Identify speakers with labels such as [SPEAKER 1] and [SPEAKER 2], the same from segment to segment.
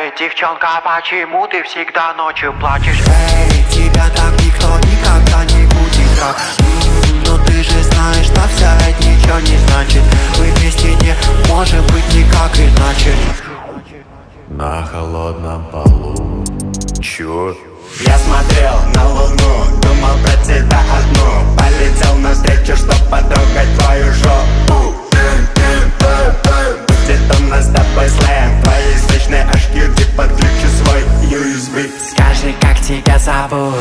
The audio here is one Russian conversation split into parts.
[SPEAKER 1] Эй, девчонка, почему ты всегда ночью плачешь? Эй, тебя так никто никогда не будет так. Но ты же знаешь, что вся это ничего не значит. Мы вместе не можем быть никак иначе.
[SPEAKER 2] На холодном полу. Чё?
[SPEAKER 3] Я смотрел на луну, думал про тебя одну. Полетел навстречу, чтоб потрогать твою жопу. Будет у нас с тобой сленг. Твои сочные HQD подключу свой USB.
[SPEAKER 1] Скажи, как тебя зовут?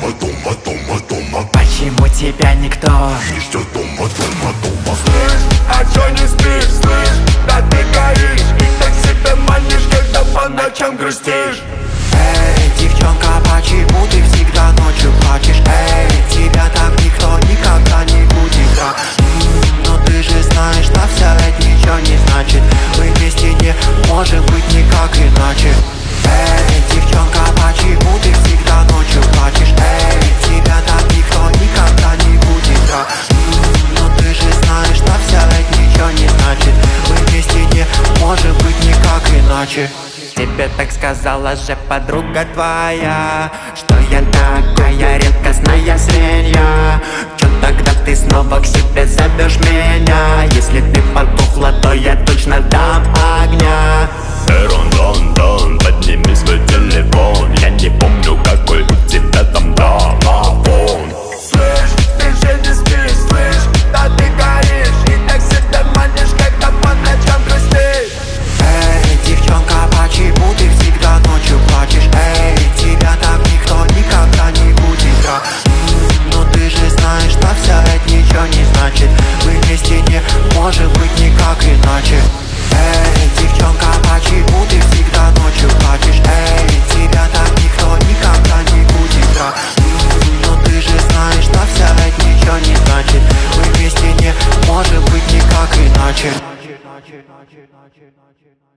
[SPEAKER 2] Дома.
[SPEAKER 1] Почему тебя никто?
[SPEAKER 2] Еще дома.
[SPEAKER 3] Слышь, а чё не спишь, слышь? Да ты горишь и так себе манишь, когда по ночам грустишь.
[SPEAKER 1] Эй, девчонка, почему ты всегда ночью плачешь? Эй, тебя так никто никогда не будет так. Но ты же знаешь, что вся это ничего не значит. Мы вместе не можем быть никак иначе. Эй, девчонка, почему ты всегда ночью плачешь? Эй, тебя так никто никогда не будет так. Но ты же знаешь, что вся это ничего не значит. Мы вместе не можем быть никак иначе.
[SPEAKER 3] Тебе так сказала же подруга твоя, что я такая редкостная свинья. Чё тогда ты снова к себе зовешь меня? Если ты потухла, то я точно дам огня.
[SPEAKER 2] Дон, подними свой телефон. Я не помню, какой у тебя там домофон.
[SPEAKER 3] Слышь, ты же не спишь, слышь? Да ты горишь и так себя манишь, когда по ночам грустишь.
[SPEAKER 1] Эй, девчонка, почему ты всегда ночью плачешь? Эй, тебя так никто никогда не будет так. Но ты же знаешь, что вся это ничего не значит. Мы вместе не можем быть никак иначе. Эй, девчонка, почему ты всегда ночью плачешь? Эй, тебя так никто никогда не будет так. Но ты же знаешь, что вся это ничего не значит. Мы вместе не можем быть никак иначе.